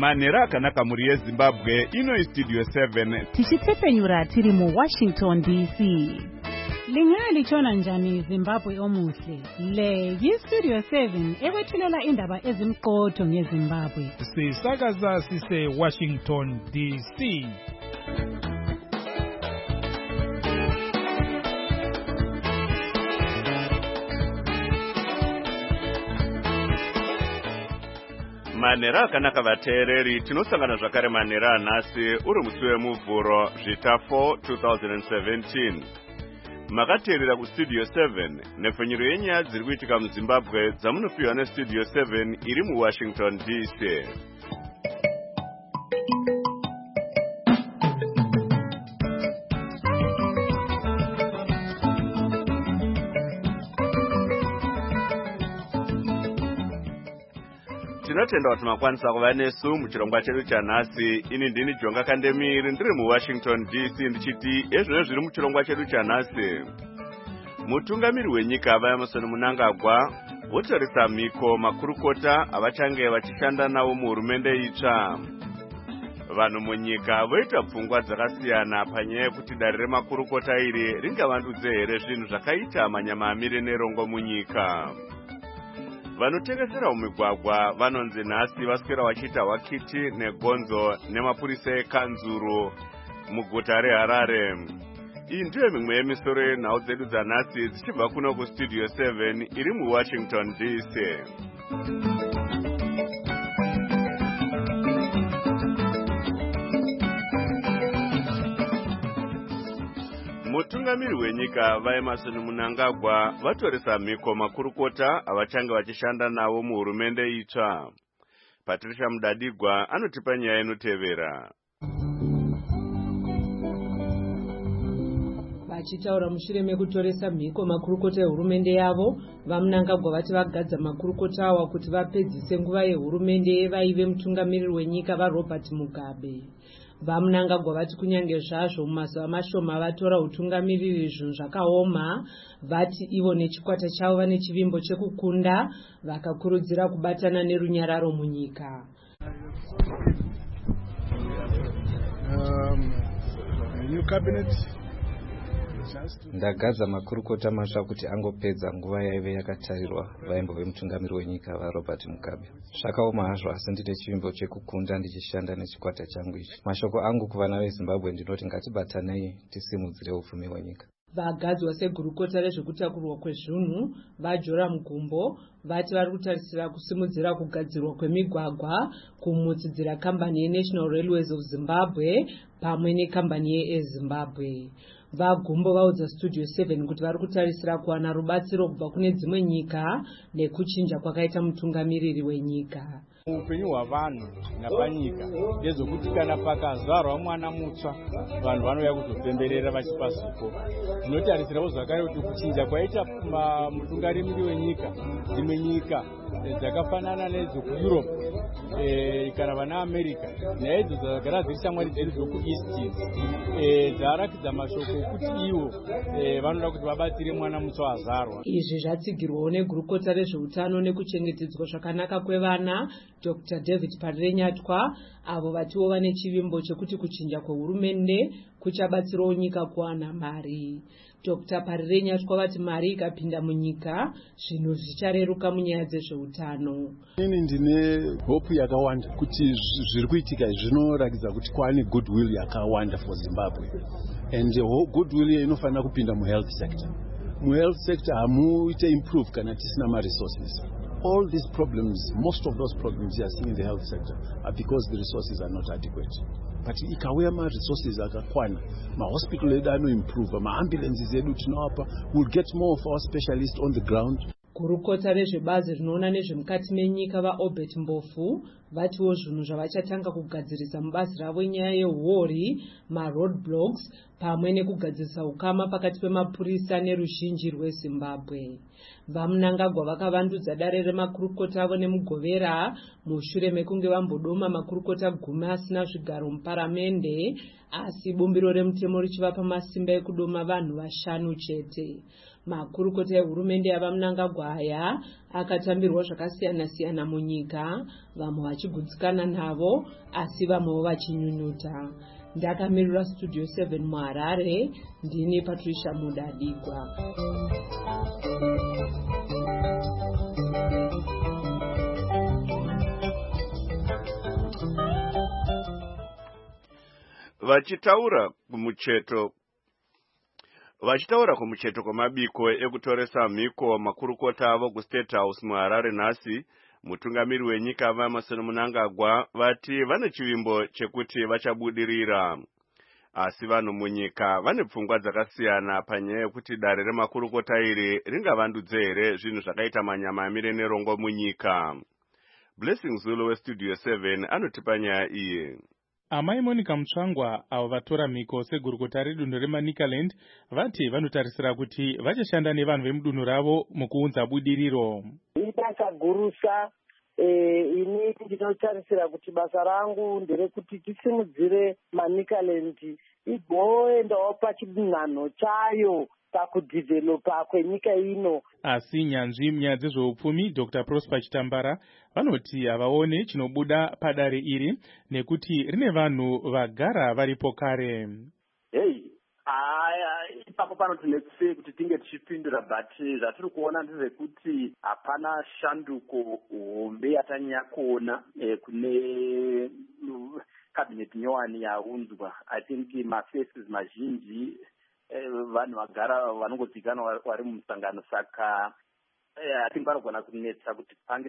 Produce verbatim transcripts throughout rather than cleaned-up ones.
Manera akanaka muri yeZimbabwe ino Studio seven tichitsepenyura tiri mu Washington D C. Lingali chona njani Zimbabwe omuhle. Le yi Studio seven ewethulela indaba ezimqotho ngeZimbabwe. Sisakaza sise Washington D C. Manera akanaka vateereri tinosangana zvakare manera nhasi uri musi wemuvhuro zvita four twenty seventeen. Makateerera kuStudio seven nepfenyuro yenyaya dziri kuitika muZimbabwe dzamunopiwa neStudio seven iri muWashington D C. Tinotenda kuti makwanisa kuva nesu muchirongwa chedu chanhasi. Ini ndini Jonga Kandemiri ndiri muWashington D C ndichiti ezvo zviri muchirongwa chedu chanhasi. Mutungamiri wenyika vaEmerson Mnangagwa votarisa mhiko makurukota avachange vachishanda nawo muhurumende itsva. Vanhu munyika voita pfungwa dzakasiyana panyaya yekuti dare remakurukota iri ringavandudze here zvinhu zvakaita manyamamire nerongo munyika. Vanotengesera mumigwagwa vanonzi nhasi vaswera vachiita hwakiti negonzo nemapurisa ekanzuru muguta reHarare. Iyi ndiyo mimwe yemisoro yenhau dzedu dzanhasi dzichibva kuno kuStudio seven iri muWashington D C. Mutungamiri wenyika vaEmerson Mnangagwa vatoresa mhiko makurukota avachange vachishanda nawo muhurumende itsva. Patricia Mudadigwa anotipa nyaya inotevera. Vachitaura mushure mekutoresa mhiko makurukota ehurumende yavo, vaMnangagwa vati vagadza makurukota awa kuti vapedzise nguva yehurumende vaive mutungamiriri wenyika vaRobert Mugabe. VaMnangagwa vati kunyange zvazvo mumazuva mashoma vatora utungamiriri zvinhu zvakaoma, vati ivo nechikwata chavo vane chivimbo chekukunda, vakakurudzira kubatana nerunyararo munyika. Um, new cabinet. Ndagadza makurukota masva kuti angopedza nguva yaive yakatarirwa vaimbove mutungamiri wenyika vaRobert Mugabe. Zvakaoma hazvo asi ndine chivimbo chekukunda ndichishanda nechikwata changu ichi. Mashoko angu kuvana veZimbabwe ndinoti ngatibatanei tisimudzire upfumi hwenyika. Vagadzwa segurukota rezvekutakurwa kwezvinhu vaJoram Gumbo vati vari kutarisira kusimudzira kugadzirwa kwemigwagwa, kumutsidzira kambani yeNational Railways of Zimbabwe pamwe nekambani yeZimbabwe. VaGumbo vaudza Studio seven kuti vari kutarisira kuwana rubatsiro kubva kune dzimwe nyika nekuchinja kwakaita mutungamiriri wenyika. Upenyu hwavanhu napanyika ndezvokuti kana pakazvarwa mwana mutsva vanhu vanouya kuzopemberera vachipa zipo. Tinotarisirawo zvakare kuti kuchinja kwaita mutungamiriri wenyika dzimwe nyika dzakafanana nedzokuEurope e, kana vana America nyaya idzo dzagara dziri shamwari dzedu dzokuEast dzarakidza mashoko okuti ivo e, vanoda kuti vabatsire mwana mutsva azvarwa. Izvi zvatsigirwawo negurukota rezveutano nekuchengetedzwa zvakanaka kwevana Doctor David Parirenyatwa, avo vatiwo vane chivimbo chekuti kuchinja kwehurumende kuchabatsirawo nyika kuwana mari. Doctor Parirenyatwa vati mari ikapinda munyika zvinhu zvichareruka munyaya dzezveutano. Ini ndine hope yakawanda kuti zviri kuitika zvinoratidza kuti kwaane goodwill yakawanda for Zimbabwe, and goodwill inofanira kupinda muhealth sector. Muhealth sector hamuite improve kana tisina ma-resources. All these problems, most of those problems you are seeing in the health sector are because the resources are not adequate. But ikauya ma resources akakwana, ma hospital edu ano improve, ma ambulances edu tinowapa, we'll get more of our specialists on the ground. Gurukota rezvebazi rinoona nezvemukati menyika vaObert Mbofu vatiwo zvinhu zvavachatanga kugadzirisa mubazi ravo nyaya yehuori, ma roadblocks pamwe nekugadzirisa ukama pakati pemapurisa neruzhinji rwezimbabwe. Vamunangagwa vakavandudza dare remakurukota avo nemugovera mushure mekunge vambodoma makurukota gumi asina zvigaro muparamende, asi bumbiro remutemo richivapa masimba ekudoma vanhu vashanu chete. Makurukota ehurumende yavamunangagwa aya akatambirwa zvakasiyana siyana munyika, vamwe vachigutsikana navo asi vamwewo vachinyunyuta. Ndakamirira studio seven muHarare, ndini Patricia Mudadigwa. Vachitaura kumucheto Vachitaura kumucheto kwamabiko ekutoresa mhiko makurukota avo kuState House muHarare nhasi, mutungamiri wenyika vaEmmerson Mnangagwa vati vane chivimbo chekuti vachabudirira. Asi vanhu munyika vane pfungwa dzakasiyana panyaya yekuti dare remakurukota iri ringavandudze here zvinhu zvakaita manyama amire nerongo munyika. Blessing Zulu weStudio seven anotipa nyaya iyi. Amai Monica Mutsvangwa avo vatora mhiko segurukota redunhu reManicaland vati vanotarisira kuti vachashanda nevanhu vemudunhu ravo mukuunza budiriro. Ibasa gurusa eh, ini ndinotarisira kuti basa rangu nderekuti tisimudzire Manicaland igoendawo pachidunhano chayo pakudhivhelopa kwenyika ino. Asi nyanzvi munyaya dzezveupfumi Doctor Prosper Chitambara vanoti havaone chinobuda padare iri nekuti rine vanhu vagara varipo kare. Hey, aya ipapo panoti nekufe kuti tinge tichipindura, but zvatiri kuona ndezvekuti hapana shanduko hombe yatanyanya kuona eh, kune cabinet nyowani yaunzwa. I think mafaces mazhinji eh, vanhu vagara vanongodzikana vari mumusangano, saka eh, I think vanogona kunetsa kuti pange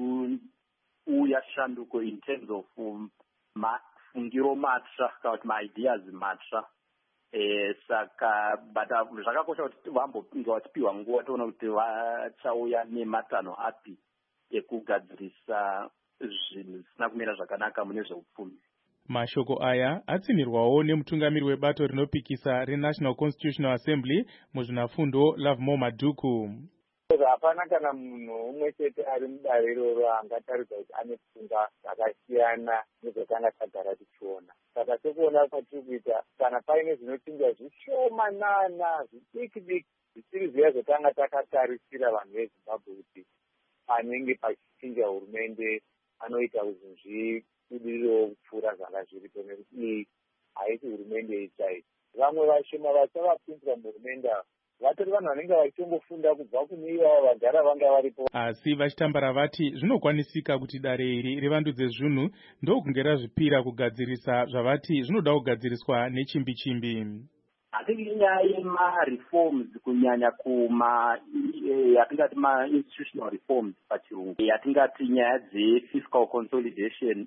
pachiuya shanduko in terms of um, mafungiro matsva kana kuti maideas matsva. Eh, saka but zvakakosha kuti vambopinga vachipiwa nguva toona kuti vachauya nematanho api ekugadzirisa zvinhu zvisina kumira zvakanaka mune zveupfumi. Mashoko aya atsimirwawo nemutungamiri webato rinopikisa reNational Constitutional Assembly muzvinafundo Lovemore Madhuku. Hapana kana munhu umwe chete ari mudare iroro angataridza kuti ane pfungwa dzakasiyana nezvatanga tagara tichiona. Saka sekuona kwatiri kuita kana paine zvinochinja zvishomanana zvidiki diki zvisiri zviya zvatanga takatarisira vanhu veZimbabwe kuti panenge pachichinja hurumende anoita kuti zvibudiriro kupfuura zvanga zviripo, nekuti iyi haisi hurumende ichaiyo. Vamwe vashoma vachavapinzwa muhurumende vatori vanhu vanenge vachitongofunda kubva kune ivavo vagara vanga varipo. Asi Vachitambara vati zvinokwanisika kuti dare iri rivandudze zvinhu ndokunge razvipira kugadzirisa zvavati zvinoda kugadziriswa nechimbi chimbi. Hatingi nyaya yema-reforms kunyanya kuma yatingati ma-institutional reforms pachirungu, yatingati nyaya dze-fiscal consolidation,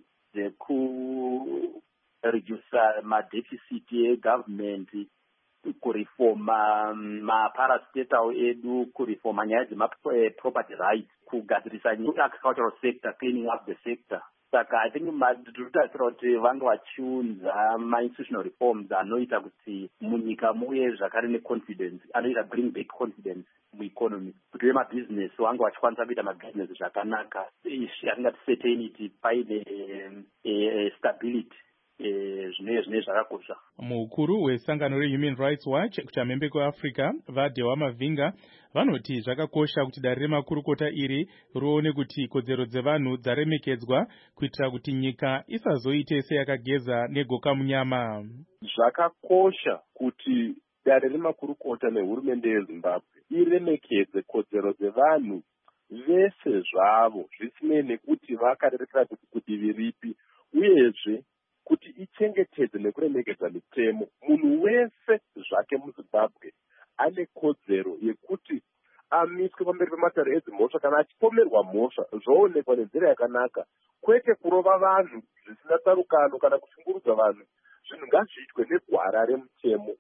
dzekuredusa ma-deficit egovernment, kurifoma maparastatal edu, kurifoma nyaya dzema-property rights, kugadzirisa agricultural sector, cleaning up the sector. Saka I think madhudhura kuti vange vachiunza ma-institutional reforms anoita kuti munyika muye zvakare neconfidence, anoita bring back confidence mueconomy, kuti vemabusiness vange vachikwanisa kuita mabusiness zvakanaka, yatingati certainty, paine stability. Zvine zvine zvakakosha. Mukuru wesangano reHuman Rights Watch kuchamhembe kweAfrica vaDhewa Mavhinga vanoti zvakakosha kuti dare remakurukota iri ruone kuti kodzero dzevanhu dzaremekedzwa kuitira kuti nyika isazoite seyakageza negoka munyama. Zvakakosha kuti dare remakurukota nehurumende yeZimbabwe iremekedze kodzero dzevanhu vese zvavo zvisinei nekuti vakarerekera kudivi ripi, uyezve kuti ichengetedze nekuremekedza mitemo. Munhu wese zvake muZimbabwe ane kodzero yekuti amiswe pamberi pematare edzimhosva kana achipomerwa mhosva zvoonekwa nenzira yakanaka, kwete kurova vanhu zvisina tsarukano kana kushungurudza vanhu. Zvinhu ngazviitwe negwara remutemo.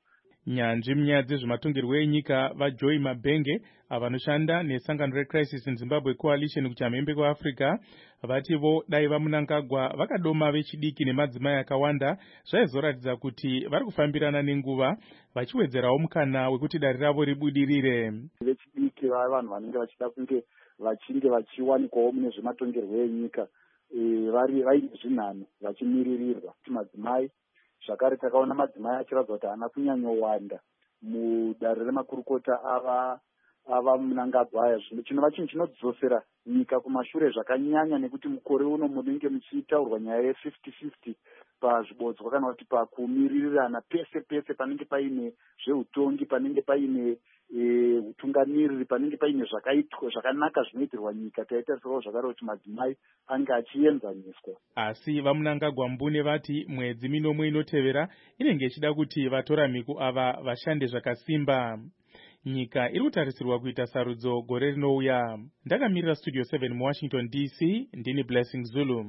Nyanzvi munyaya dzezvematongerwo enyika vaJoy Mabenge vanoshanda nesangano reCrisis in Zimbabwe Coalition kuchamhembe kweAfrica vativo dai vaMnangagwa vakadoma vechidiki nemadzimai akawanda zvaizoratidza kuti vari kufambirana nenguva vachiwedzerawo mukana wekuti dare ravo ribudirire. Vechidiki vava vanhu vanenge vachida kunge vachinge vachiwanikwawo mune zvematongerwo enyika vari vaine zvinhano vachimiririrwa kuti madzimai. Zvakare takaona madzimai achiratidza kuti haana kunyanyowanda mudare remakurukota ava ava Mnangagwa aya. Zvino chinova chinhu chinodzosera nyika kumashure zvakanyanya nekuti mukore uno munenge muchitaurwa nyaya ye-fifty fifty pazvibodzwa kana kuti pakumirirana pese pese panenge paine zveutongi, panenge paine utungamiriri, panenge paine zvakaitwa zvakanaka zvinoitirwa nyika. Taitarisirawo zvakare kuti madzimai ange achienzaniswa. Asi vaMnangagwa Mbune vati mwedzi minomwe inotevera inenge ichida kuti vatoramiko ava vashande zvakasimba. Nyika iri kutarisirwa kuita sarudzo gore rinouya. Ndakamirira Studio seven muWashington D C, ndini Blessing Zulu.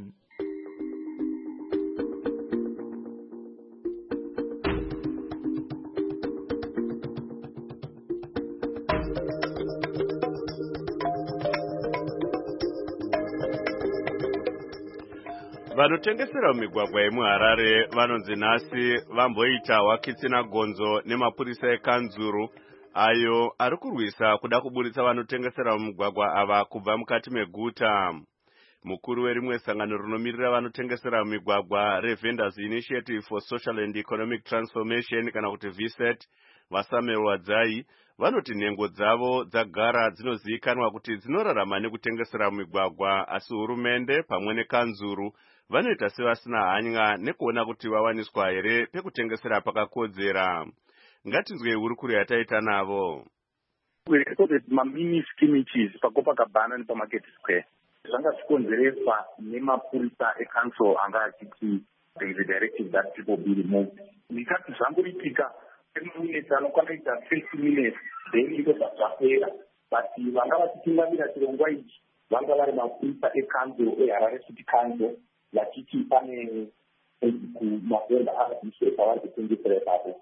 Vanotengesera mumigwagwa yemuHarare vanonzi nhasi vamboita wakitsina gonzo nemapurisa ekanzuru ayo ari kurwisa kuda kuburitsa vanotengesera mumigwagwa ava kubva mukati meguta. Mukuru werimwe sangano rinomirira vanotengesera mumigwagwa reVendors Initiative for Social and Economic Transformation kana kuti V S E T vaSamuel Wadzai vanoti nhengo dzavo dzagara dzinozivikanwa kuti dzinorarama nekutengesera mumigwagwa, asi hurumende pamwe nekanzuru vanoita sevasina hanya nekuona kuti vawaniswa here pekutengesera pakakodzera. Ngatinzwe hurukuru yataita navo. Mamini skimiches paCopacabana nepaMarket Square zvanga zvikonzeresa nemapurisa eCouncil anga achiti there is a directive that people be removed. Ndikati zvangoritika minutes anokwanisa fifty minutes then iko zvapera, but vanga vachitungamira chirongwa ichi vanga vari mapurisa eCouncil eHarare City Council vachiti pane kumavenda avadiswe pavari kutengesera ipapo.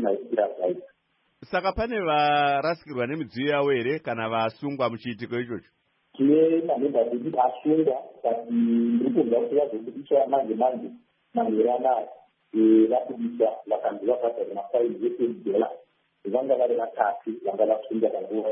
Saka pane varasikirwa nemidziyo yavo here kana vasungwa muchiitiko ichocho? Tine manhemba kuti asungwa, but ndirikunzwa kuti vazobudiswa manje manje manhero anaya vabudiswa vakanzi vabhadhara mafaini eten dollars. Vanga vari vatatu vanga vasungwa panguva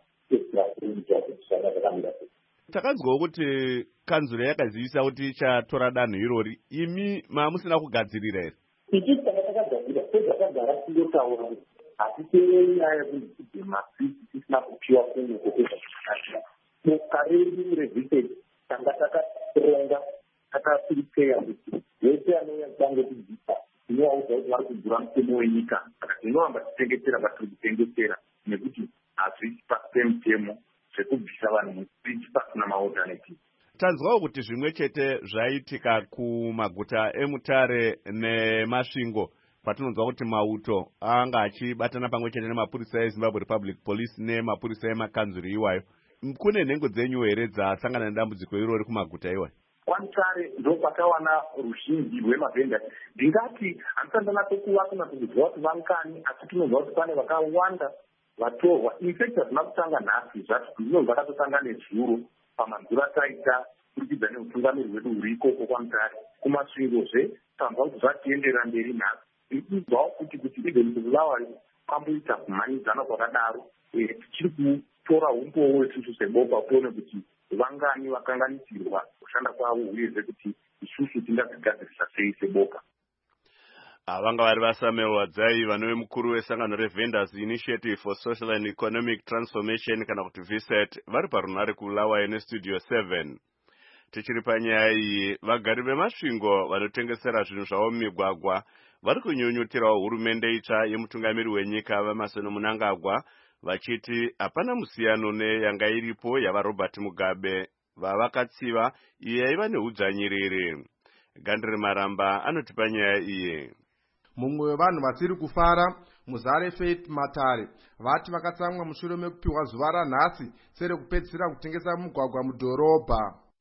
yakamira. Takanzwawo kuti kanzuro yakazivisa kuti ichatora danho irori. Imi mamusina kugadzirira here? Ichi takagadzirira sezvakagara tingotaura kuti hatiteveri nyaya yekuti mafisi tisina kupiwa kungu kwekuzvaakasha. Boka redu reViseti tanga takaronga takapiripeya kuti vese anouya kutange kudzisa tinovaudza kuti vari kudhura mutemo wenyika, saka tinohamba titengesera patiri kutengesera nekuti hazvisi pasi pemutemo zvekubvisa vanhu mustriti pasina maalternative. Tanzwawo kuti zvimwe chete zvaitika kumaguta eMutare neMasvingo patinonzwa kuti mauto anga achibatana pamwe chete nemapurisa eZimbabwe Republic Police nemapurisa emakanzuru iwayo. Kune nhengo dzenyu here dzasangana nedambudziko irori kumaguta iwayo? KwaMutare ndo pakawana ruzhinji rwemavhenda. Ndingati handisandana tokuva kuna kuziva kuti vangani, asi tinonzwa kuti pane vakawanda vatorwa. Infact hazvina kutanga nhasi zvati zvino zvakatotanga nezuro pamanzura taita kurikidza neutungamiri hwedu huri ikoko kwaMutare. Kumasvingozve tanzwa kuti zvatiendera mberi nhasi. Ndikudzwawo kuti kuti even kulawa kwamboita kumhanyidzana kwakadaro tichiri kutora umbowo isusu seboka kuone kuti vangani vakanganisirwa kushanda kwavo uyezve kuti isusu tingazvigadzirisa sei seboka. Vanga vari vaSamuel Wadzai vanove mukuru wesangano reVendors Initiative for Social and Economic Transformation kana kuti V S E T vari parunhare kuLawayo neStudio seven. Tichiri panyaya iyi, vagari veMasvingo vanotengesera zvinhu zvavo mumigwagwa vari kunyunyutirawo hurumende itsva yemutungamiri wenyika vaEmmerson Mnangagwa vachiti hapana musiyano neyanga iripo yavaRobert Mugabe vavakatsiva iye yaiva neudzvanyiriri. Gandri Maramba anoti panyaya iyi. Mumwe wevanhu vasiri kufara Muzare Faith Matare vati vakatsamwa mushure mekupiwa zuva ranhasi sere kupedzisira kutengesa mugwagwa mudhorobha.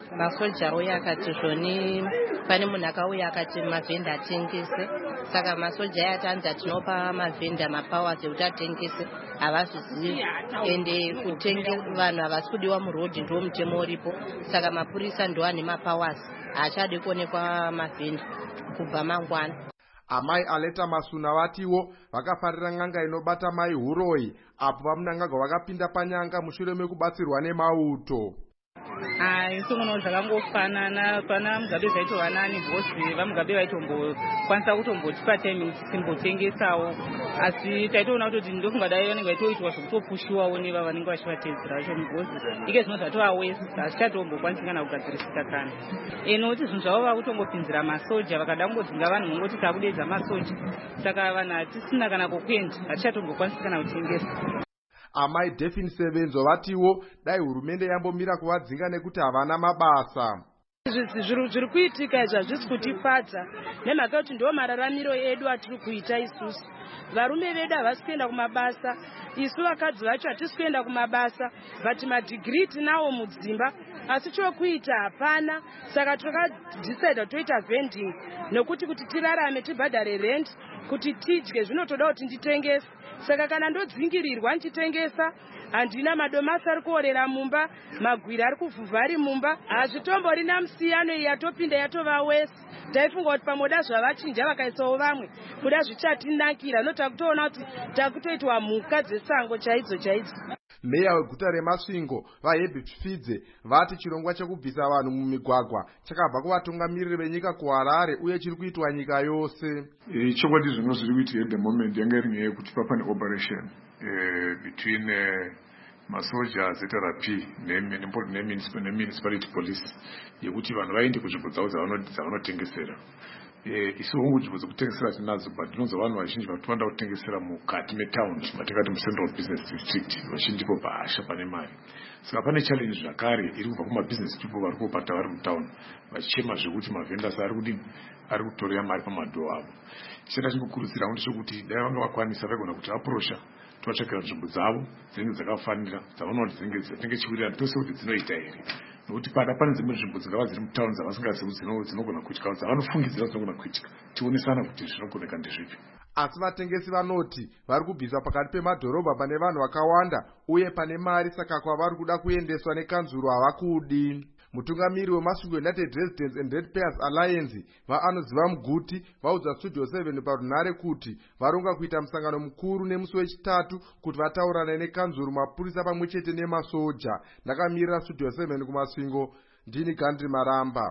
masoja auya akati zvoni pane munhu akauya akati mavhenda atengese, saka masoja aya atanzi atinopa mavhenda mapowers ekuti atengese havazvizivi, ende kutenge vanhu havasi kudiwa murodhi ndo mutemo uripo, saka mapurisa ndo ane mapowers haachadi kuonekwa mavhenda kubva mangwana. Amai Aleta Masuna vatiwo vakafarira n'anga inobata mai Huroi apo vamunangagwa vakapinda panyanga mushure mekubatsirwa nemauto. Hai, somuno zvakangofanana, pana Mugabe zvaitova nani bhosi vaMugabe vaitombo-kwanisa kutombotipa time simbotengesawo, asi taitoona kuti ndofunga dai vanenge vaitoitwa zvokutopushiwawo neva vanenge vachivatedzera zvo mubhosi ike zvino zvatova wesi, asi chatombokwanisi kana kugadzirisika kana enokuti zvinhu zvavo vakutombopinzira masoja vakada kungodzinga vanhu mongoti takudedza masoja, saka vanhu hatisina kana kokuenda hatichatombokwanisi kana kutengesa. Amai Delphine Sevenzo vatiwo dai hurumende yambomira kuvadzinga nekuti havana mabasa. Zviri kuitika izvi hazvisi kutifadza nemhaka kuti ndo mararamiro edu atiri kuita isusu. Varume vedu havasi kuenda kumabasa, isu vakadzi vacho hatisi kuenda kumabasa, but madhigiri tinawo mudzimba asi chokuita hapana, saka takadecida toita vending nokuti kuti tirarame tibhadhare rent, kuti tidye zvinotoda kuti nditengese. Saka kana ndodzingirirwa ndichitengesa handina madomasi ari kuorera mumba, magwiri ari kuvhuvha ari mumba, hazvitombori namusiyano iyi yatopinda yatova wesi. Taifunga kuti pamoda zvavachinja vakaisawo vamwe kuda zvichatinakira, notakutoona kuti takutoitwa mhuka dzesango chaidzo chaidzo. Meya weguta reMasvingo vaHebi Pfidze vati chirongwa chekubvisa vanhu mumigwagwa chakabva kuvatungamiriri venyika kuHarare uye chiri kuitwa nyika yose. Chokwadi zvino zviri kuitika at the moment yanga iri nyaya yekuti papane operation between masojas et R P nemunicipality police yekuti vanhu vaende kunzvimbo dzavo dzavanotengesera. Isu hongu nzvimbo dzekutengesera tinadzo, but ndinonzwa vanhu vazhinji vatinoda kutengesera mukati metaundi matingati mucentral business district vachindipo bahasha pane mari. Saka pane challenge zvakare iri kubva kumabusiness people vari kubata vari mutauni vachichema zvekuti mavhendas ari kudini ari kutorera mari pamadhoo avo. Chitenda chinokurudzira ndechekuti dai vanga vakwanisa vaigona kuti vaprosha tovatsvakira nzvimbo dzavo dzinenge dzakafanira dzavanoona kuti dzinenge chiwirirana tose kuti dzinoita here, nokuti pada pane dzimwe nzvimbo dzingava dziri mutauni dzavasingazivi dzinogona kuitika dzavanofungidzira dzinogona kuitika, tionesana kuti zvinogoneka ndezvipi. Asi vatengesi vanoti vari kubviswa pakati pemadhorobha pane vanhu vakawanda uye pane mari, saka kwavari kuda kuendeswa nekanzuro havakudi. Mutungamiri weMasvingo United Residents and Ratepayers Alliance vaanoziva Muguti vaudza Studio seven parunhare kuti varonga kuita musangano mukuru nemusi wechitatu kuti vataurane nekanzuro, mapurisa pamwe chete nemasoja. Ndakamirira Studio seven kuMasvingo, ndini Gandhi Maramba.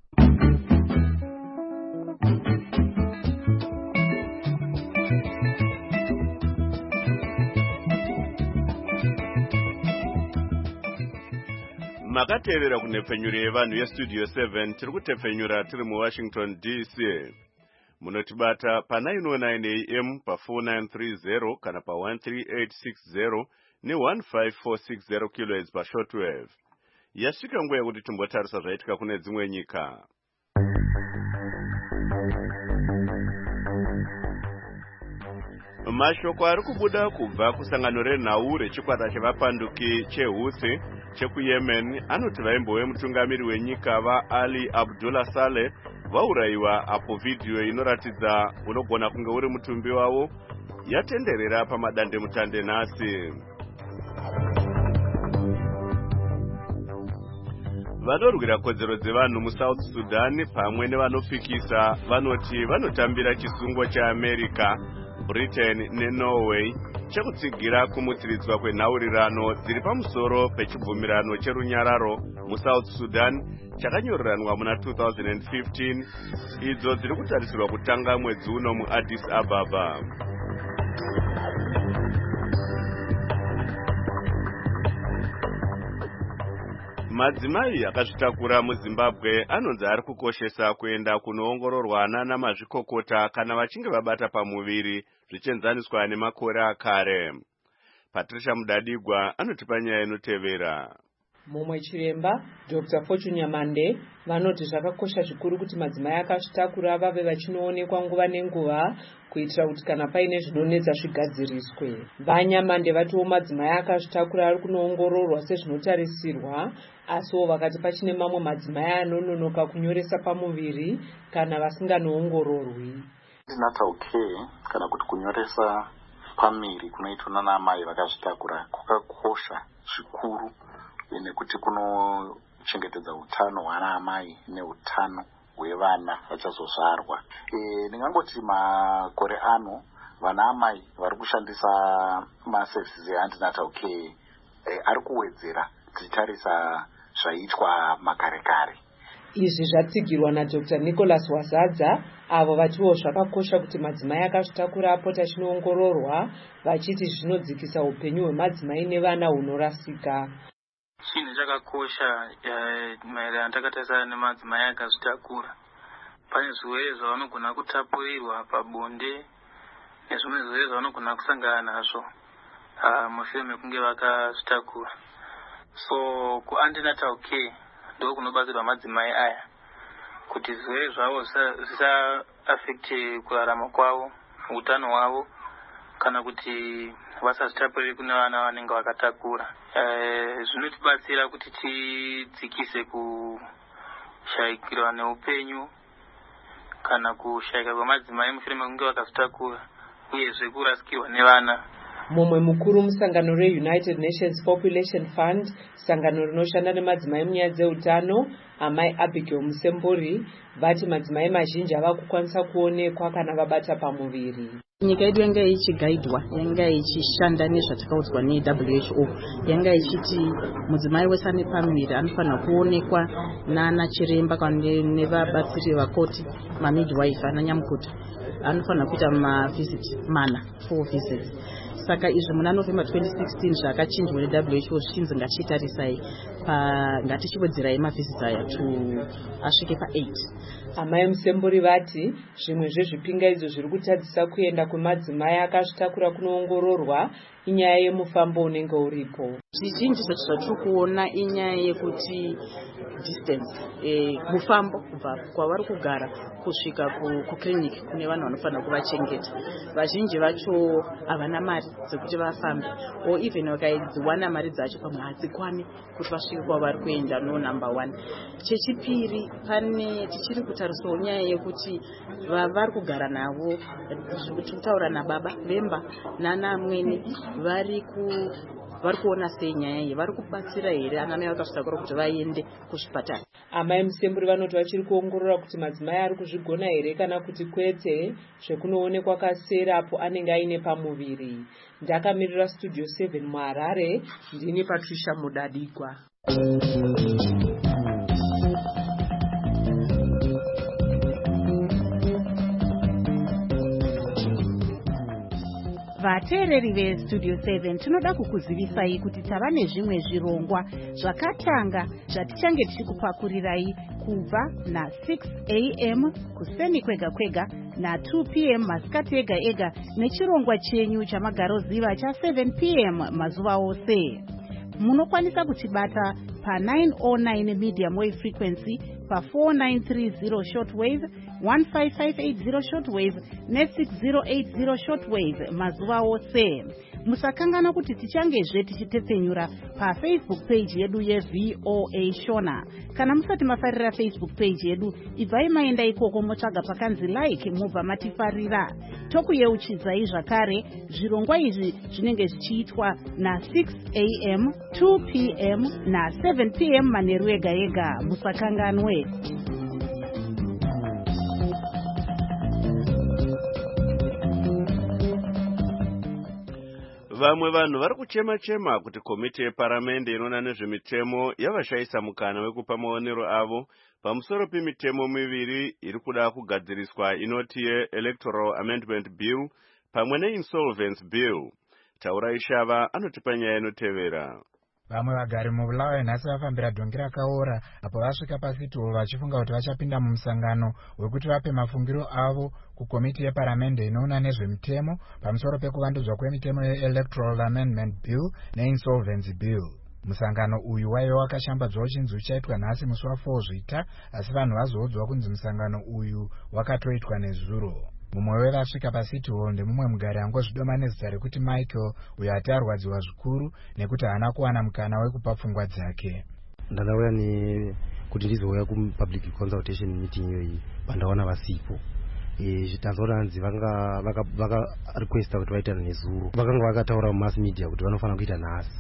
Makateerera kunhepfenyuro yevanhu yestudio seven tiri kutepfenyura tiri muWashington D C. Munotibata pa nine oh nine A M pa four nine three zero kana pa one three eight six zero ne one five four six zero kilohertz pa shortwave. Yasvika nguva yekuti timbotarisa zvaitika kune dzimwe nyika. Mashoko ari kubuda kubva kusangano renhau rechikwata chevapanduki cheHouthi chekuYemen anoti vaimbove mutungamiri wenyika vaAli Abdullah Saleh vaurayiwa apo vhidhiyo inoratidza unogona kunge uri mutumbi wavo yatenderera pamadandemutande nhasi. Vanorwira kodzero dzevanhu muSouth Sudan pamwe nevanopikisa vanoti vanotambira chisungo cheAmerica, Britain neNorway chekutsigira kumutsiridzwa kwenhaurirano dziri pamusoro pechibvumirano cherunyararo muSouth Sudan chakanyoreranwa muna two thousand fifteen, idzo dziri kutarisirwa kutanga mwedzi uno muAddis Ababa. Madzimai akazvitakura muZimbabwe anonzi ari kukoshesa kuenda kunoongororwa nana mazvikokota kana vachinge vabata pamuviri zvichienzaniswa nemakore akare. Patricia Mudadigwa anotipa nyaya inotevera. mumwe chiremba Dr Fortune Nyamande vanoti zvakakosha zvikuru kuti madzimai akazvitakura vave vachinoonekwa nguva nenguva kuitira kuti kana paine zvinonetsa zvigadziriswe. Vanyamande vatiwo madzimai akazvitakura ari kunoongororwa sezvinotarisirwa, asiwo vakati pachine mamwe madzimai anononoka kunyoresa pamuviri kana vasinganoongororwi. Natal care kana kuti kunyoresa pamiri kunoitwa naanamai vakazvitakura kwakakosha zvikuru nekuti kunochengetedza utano hwaanamai neutano hwevana vachazozvarwa. E, ndingangoti makore ano vanaamai vari kushandisa maservices eantinatal care e, ari kuwedzera tichitarisa zvaiitwa makare kare. Izvi zvatsigirwa naDr Nicholas Wazadza, avo vatiwo zvakakosha kuti madzimai akazvitakura apota achinoongororwa, vachiti zvinodzikisa upenyu hwemadzimai nevana hunorasika. Chinhu chakakosha maererano takatarisana nemadzimai akazvitakura. Pane zvirwere zvavanogona kutapurirwa pabonde nezvimwe zvirwere zvavanogona kusangana nazvo mushure mekunge vakazvitakura. So kuantinatal care ndo kunobatsirwa madzimai aya kuti zvirwere zvavo zvisa-affecte kurarama kwavo, utano hwavo, kana kuti vasazvitapurire kune vana vanenge vakatakura. E, zvinotibatsira kuti tidzikise kushayikirwa neupenyu kana kushayika kwemadzimai mushure mekunge vakazvitakura, uyezve kurasikirwa nevana. Mumwe mukuru musangano reUnited Nations Population Fund, sangano rinoshanda nemadzimai munyaya dzeutano, amai Abigail Musemburi, vati madzimai mazhinji ava kukwanisa kuonekwa kana vabata pamuviri. Nyika yedu yanga ichigaidwa, yanga ichishanda nezvatakaudzwa neW H O, yanga ichiti mudzimai wese ane pamuviri anofanira kuonekwa nana chiremba kana nevabatsiri vakoti, mamidwife, ananyamukuta, anofanira kuita mavhiziti mana, four visits. Saka izvi muna November twenty sixteen zvakachinjwa neW H O zvichinzi ngatichitarisai ngatichiwedzerai mavhiziti aya to asvike pa eight. Amai Musemburi vati zvimwe zvezvipingaidzo zviri kutadzisa kuenda kwemadzimai akazvitakura kunoongororwa inyaya yemufambo unenge uripo. Zvizhinji zvacho zvatiri kuona inyaya yekuti distance, e, mufambo kubva kwavari kugara kusvika kukiriniki kune vanhu vanofanira kuvachengeta. Vazhinji vacho havana mari dzekuti vafambe, o even vakaidziwana mari dzacho pamwe hadzikwani kuti vasvike kwavari kuenda no number one. Chechipiri, pane tichiri kutarisawo nyaya yekuti vari kugara navo, kutaura nababa vemba nana amweni vari ku vari kuona sei nyaya iyi, vari kubatsira here anamai vakazvitakura kuti vaende kuzvipatara. Amai Musemburi vanoti vachiri kuongorora kuti madzimai ari kuzvigona here kana kuti kwete, zvekunoonekwa kasera apo anenge aine pamuviri. Ndakamirira Studio seven muHarare, ndini Patricia Mudadikwa. Vateereri veStudio seven tinoda kukuzivisai kuti tava nezvimwe zvirongwa zvakatanga zvatichange tichikupakurirai kubva na six a m kuseni kwega kwega na two p m masikati ega ega nechirongwa chenyu chamagaroziva cha seven p m mazuva ose. Munokwanisa kutibata pa nine oh nine medium wave frequency, pa four nine three zero shortwave, one five five eight zero shortwave ne six zero eight zero shortwave mazuva ose. Musakangana kuti tichangezve tichitepfenyura pa Facebook page yedu yeV O A Shona. Kana musati mafarira Facebook page yedu, ibvai maenda ikoko motsvaga pakanzi like mubva matifarira. Tokuyeuchidzai zvakare zvirongwa izvi zvinenge zvichiitwa na six a m, two p m na seven p m manheru ega ega. Musakanganwe. Vamwe vanhu vari kuchema-chema kuti komiti yeparamende inoona nezvemitemo yavashaisa mukana wekupa maonero avo pamusoro pemitemo miviri iri kuda kugadziriswa inoti ye-Electoral Amendment Bill pamwe ne-Insolvency Bill. Taurai Shava anotipa nyaya inotevera. Vamwe vagari mubulawayo nhasi vafambira dhongi rakaora apo vasvika pasitoro vachifunga kuti vachapinda mumusangano wekuti vape mafungiro avo kukomiti yeparamende inoona nezvemitemo pamusoro pekuvandudzwa kwemitemo ye-Electoral Amendment Bill ne-Insolvency Bill. Musangano uyu waiva wakashambadzwa uchinzi uchaitwa nhasi musi wa4 Zvita, asi vanhu vazoudzwa kunzi musangano uyu wakatoitwa nezuro. Mumwe wevasvika paCity Hall ndemumwe mugari angozvidoma nezita rekuti Michael, uyo ati arwadziwa zvikuru nekuti haana kuwana mukana wekupa pfungwa dzake. Ndakauya ne kuti ndizouya kupublic consultation meeting iyoyi pandaona vasipo. E, zvitanzwa hanzi vanga vaka vaka requesta kuti vaitane nezuro. Vakanga vakataura mumass media kuti vanofana kuita nhasi.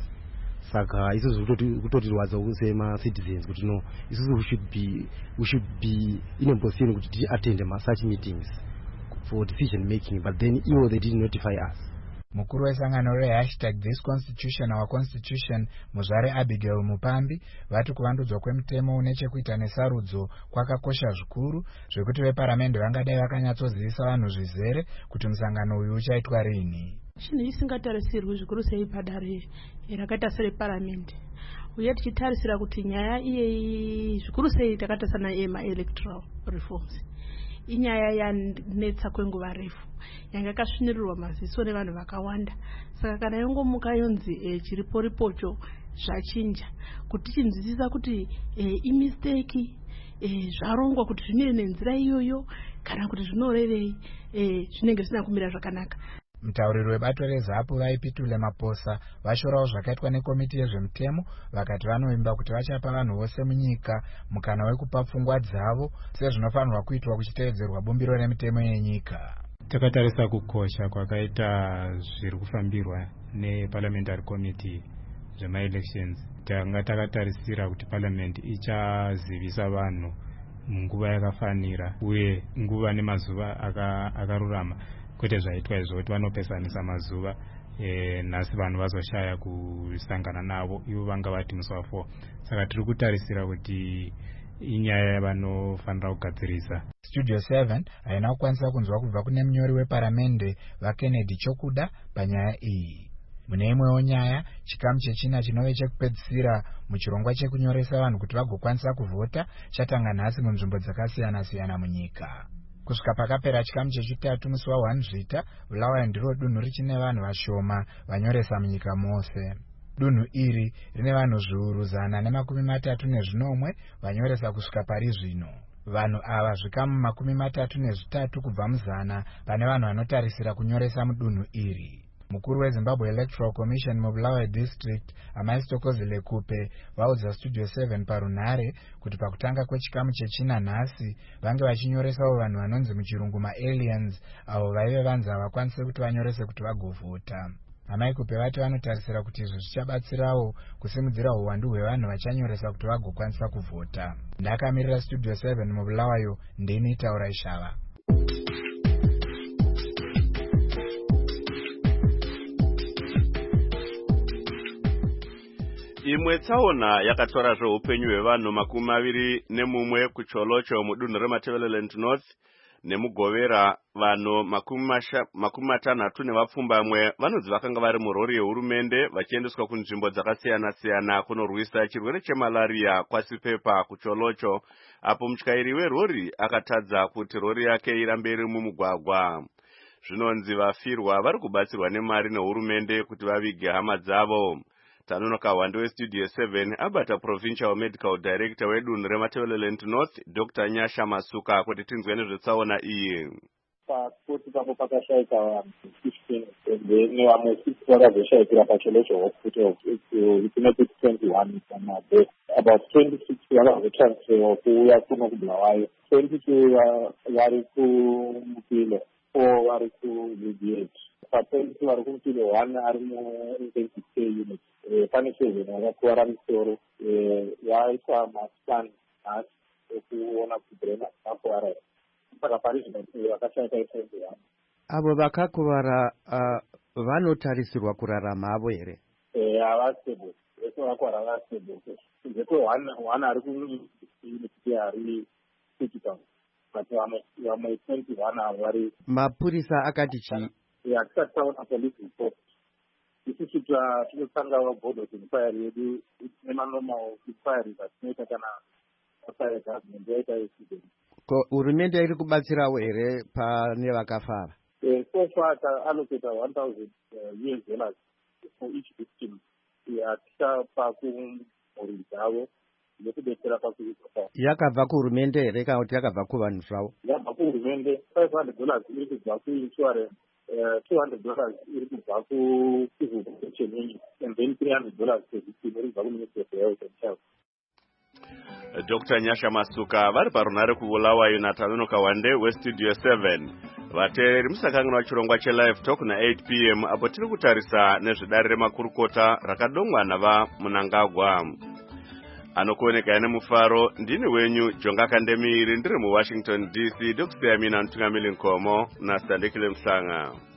Saka isusu kutotirwadza kusema citizens kuti no, isusu we should be we should be in a position kuti ti attend such meetings for decision making, but then even they didn't notify us. Mukuru wesangano re hashtag this constitution our constitution Muzvare Abigail Mupambi vati kuvandudzwa kwemutemo une chekuita nesarudzo kwakakosha zvikuru zvekuti veparamende vangadai vakanyatsozivisa vanhu zvizere kuti musangano uyu uchaitwa rini. Chinhu chisingatarisirwi zvikuru sei padare rakaita sereparamende, uye tichitarisira kuti nyaya iyeyi zvikuru sei takatasana ema electoral reforms inyaya yanetsa kwenguva refu yanga yakasvinirirwa maziso nevanhu vakawanda. Saka kana yongomuka yonzi e, chiripo ripocho zvachinja kuti chinzwisisa kuti e, imisteki e, zvarongwa kuti zvimire nenzira iyoyo kana kuti zvinorevei e, zvinenge zvisina kumira zvakanaka. Mutauriri webato reZAPU vaipitule Maposa vashorawo zvakaitwa nekomiti yezvemutemo vakati vanovimba kuti vachapa vanhu vose munyika mukana wekupa pfungwa dzavo sezvinofanirwa kuitwa kuchitevedzerwa bumbiro remitemo yenyika. Takatarisa kukosha kwakaita zviri kufambirwa neparliamentary committee zvema-elections. Tanga takatarisira kuti parliament ichazivisa vanhu munguva yakafanira uye nguva nemazuva akarurama, kwete zvaitwa izvo kuti vanopesanisa mazuva e, nhasi vanhu vazoshaya kusangana navo ivo vanga vati musi wa4. Saka tiri kutarisira kuti inyaya yavanofanira kugadzirisa. Studio seven haina kukwanisa kunzwa kubva kune munyori weparamende vaKennedy Chokuda panyaya iyi. Mune imwewo nyaya, chikamu chechina chinove chekupedzisira muchirongwa chekunyoresa vanhu kuti vagokwanisa kuvhota chatanga nhasi munzvimbo dzakasiyana siyana munyika. Kusvika pakapera chikamu chechitatu musi wa1 Zvita, Bulawayo ndiro dunhu richine vanhu vashoma vanyoresa munyika mose. Dunhu iri rine vanhu zviuru zana nemakumi matatu nezvinomwe vanyoresa kusvika pari zvino. Vanhu ava zvikamu makumi matatu nezvitatu kubva muzana pane vanhu vanotarisira kunyoresa mudunhu iri. Mukuru weZimbabwe Electoral Commission muBulawayo District Amaisitokozile Kupe vaudza Studio seven parunhare kuti pakutanga kwechikamu chechina nhasi vange vachinyoresawo vanhu vanonzi muchirungu ma-aliens avo vaive vanzi havakwanise kuti vanyorese kuti vagovhota. Amai Kupe vati vanotarisira kuti izvo zvichabatsirawo kusimudzira uwandu hwevanhu vachanyoresa kuti vagokwanisa kuvhota. Ndakamirira Studio seven muBulawayo, ndini Taura Ishava. Imwe tsaona yakatora zveupenyu hwevanhu makumi maviri nemumwe kucholocho mudunhu reMatabeleland North nemugovera vanhu makumi matanhatu nevapfumbamwe vanonzi vakanga vari murori yehurumende vachiendeswa kunzvimbo dzakasiyana siyana kunorwisa chirwere chemalaria kwaSipepa kucholocho, apo mutyairi werori akatadza kuti rori yake irambe iri mumugwagwa. Zvinonzi vafirwa vari kubatsirwa nemari nehurumende kuti vavige hama dzavo. Tanonoka Hwande weStudio seven abata Provincial Medical Director wedunhu reMatabeleland North Doctor Nyasha Masuka kuti tinzwe nezvetsaona iyi. Pakuti papo pakashaika vanhu fifteen ende vamwe six vakazoshaikira pacholocho hospital itinoti twenty-one pamabhe. About twenty-six vakazotransferwa kuuya kuno kuBulawayo, twenty-two vari kuMupilo, four vari kuVBH. Pa-twenty-two vari kuMupilo, one ari mu-intensive care unit. Pane seven vakakuwara musoro vaiswa mascan nhasi ekuona kuti brain akakuwara. Saka pari zvino vakashaika twenty-one. Avo vakakuvara vanotarisirwa kurarama havo here? Havastable, vese vakakuwara havastable. Zveko one ari kuunity ari critical, but vamwe twenty-one avo vari. Mapurisa akati chii? Hatisati taona police report. Isusu tinotanga board of inquiry yedu nemanormal inquiries atinoita kana after government yaita accident. Ko hurumende iri kubatsirawo here pane vakafara? So far allocate one thousand U S dollars for each victim atichapa kumhuri dzavo nekudetsera pakuita yakabva kuhurumende here kana kuti yakabva kuvanhu zvavo? yabva kuhurumende. five hundred dollars iri kubva kuinsurance, uh, two hundred dollars iri kubva kucivil protection, and then three hundred dollars kwezvipimo iri kubva kuministry of health and health. Doctor Nyasha Masuka vari parunare kuulawayo naTanono Kawande westudio seven. Vateereri musakanganwa chirongwa chelive talk na eight p m apo tiri kutarisa nezvedare remakurukota rakadongwa nava Munangagwa. Anokuoneka ane mufaro ndini wenyu Jonga Kandemiri ndiri muWashington D C. Ndokusiyamina Mtungamiri Nkomo naStandekile Msanga.